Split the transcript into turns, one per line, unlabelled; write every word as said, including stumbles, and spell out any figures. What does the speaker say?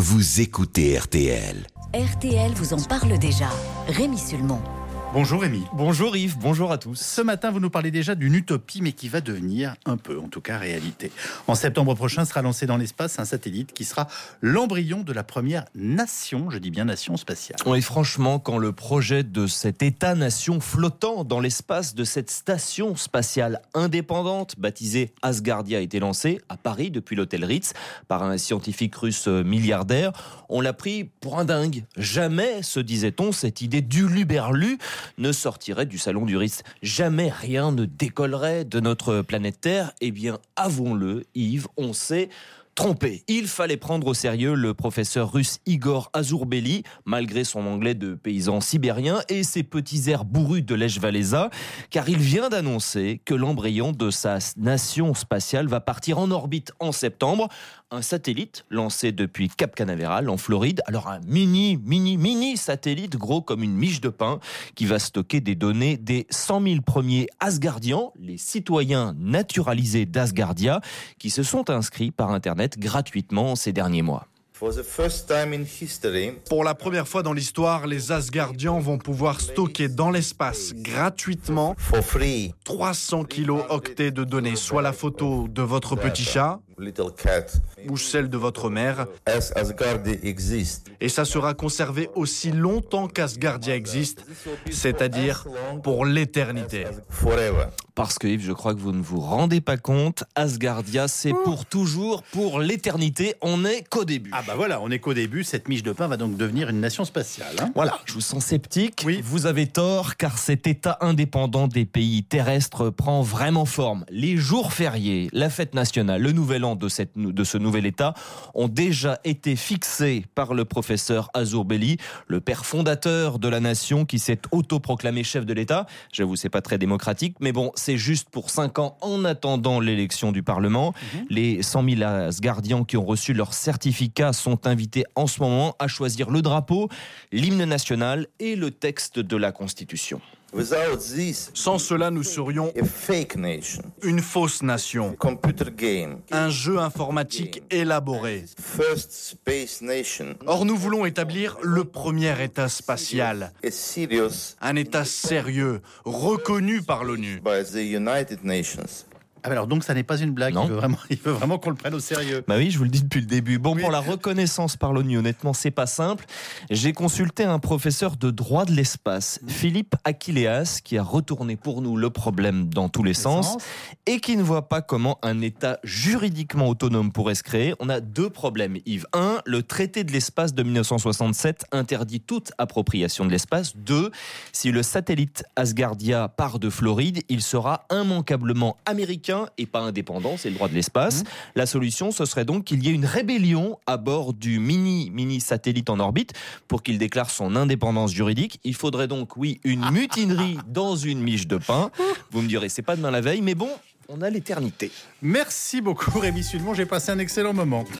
vous écoutez R T L.
R T L vous en parle déjà. Rémi Sulmon.
Bonjour Rémi.
Bonjour Yves, bonjour à tous.
Ce matin, vous nous parlez déjà d'une utopie, mais qui va devenir un peu, en tout cas, réalité. En septembre prochain sera lancé dans l'espace un satellite qui sera l'embryon de la première nation, je dis bien nation spatiale.
Oui, franchement, quand le projet de cet État-nation flottant dans l'espace, de cette station spatiale indépendante, baptisée Asgardia, a été lancé à Paris depuis l'hôtel Ritz par un scientifique russe milliardaire, on l'a pris pour un dingue. Jamais, se disait-on, cette idée d'uluberlu ne sortirait du salon du Ritz. Jamais rien ne décollerait de notre planète Terre. Eh bien, avouons-le, Yves, on s'est trompé. Il fallait prendre au sérieux le professeur russe Igor Azourbeli, malgré son anglais de paysan sibérien et ses petits airs bourrus de Lech Walesa, car il vient d'annoncer que l'embryon de sa nation spatiale va partir en orbite en septembre. Un satellite lancé depuis Cap Canaveral en Floride. Alors un mini, mini, mini satellite gros comme une miche de pain qui va stocker des données des cent mille premiers Asgardiens, les citoyens naturalisés d'Asgardia, qui se sont inscrits par Internet gratuitement ces derniers mois.
Pour la première fois dans l'histoire, les Asgardiens vont pouvoir stocker dans l'espace gratuitement trois cents kilo-octets de données, soit la photo de votre petit chat ou celle de votre mère. Et ça sera conservé aussi longtemps qu'Asgardia existe, c'est-à-dire pour l'éternité.
Parce que Yves, je crois que vous ne vous rendez pas compte, Asgardia, c'est pour toujours, pour l'éternité. On n'est qu'au début.
Ah bah voilà, on n'est qu'au début. Cette miche de pain va donc devenir une nation spatiale. Hein.
Voilà, je vous sens sceptique.
Oui.
Vous avez tort, car cet État indépendant des pays terrestres prend vraiment forme. Les jours fériés, la fête nationale, le nouvel an de, cette, de ce nouvel État ont déjà été fixés par le professeur Azourbeli, le père fondateur de la nation qui s'est autoproclamé chef de l'État. J'avoue, c'est pas très démocratique, mais bon, c'est juste pour cinq ans en attendant l'élection du Parlement. Mmh. Les cent mille Asgardiens qui ont reçu leur certificat sont invités en ce moment à choisir le drapeau, l'hymne national et le texte de la Constitution.
Sans cela, nous serions une fausse nation, un jeu informatique élaboré. Or, nous voulons établir le premier État spatial, un État sérieux, reconnu par l'ONU.
Ah alors donc ça n'est pas une blague,
non.
il veut vraiment, il veut vraiment qu'on le prenne au sérieux.
Bah oui, je vous le dis depuis le début. Bon,
oui.
Pour la reconnaissance par l'ONU, honnêtement, c'est pas simple. J'ai consulté un professeur de droit de l'espace, mmh. Philippe Aquileas, qui a retourné pour nous le problème dans tous les, les sens, sens et qui ne voit pas comment un État juridiquement autonome pourrait se créer. On a deux problèmes, Yves. Un, le traité de l'espace de dix-neuf cent soixante-sept interdit toute appropriation de l'espace. Deux, si le satellite Asgardia part de Floride, il sera immanquablement américain et pas indépendant, c'est le droit de l'espace. Mmh. La solution, ce serait donc qu'il y ait une rébellion à bord du mini, mini satellite en orbite pour qu'il déclare son indépendance juridique. Il faudrait donc, oui, une mutinerie dans une miche de pain. Vous me direz, c'est pas demain la veille, mais bon, on a l'éternité.
Merci beaucoup Rémi Sulmon, j'ai passé un excellent moment.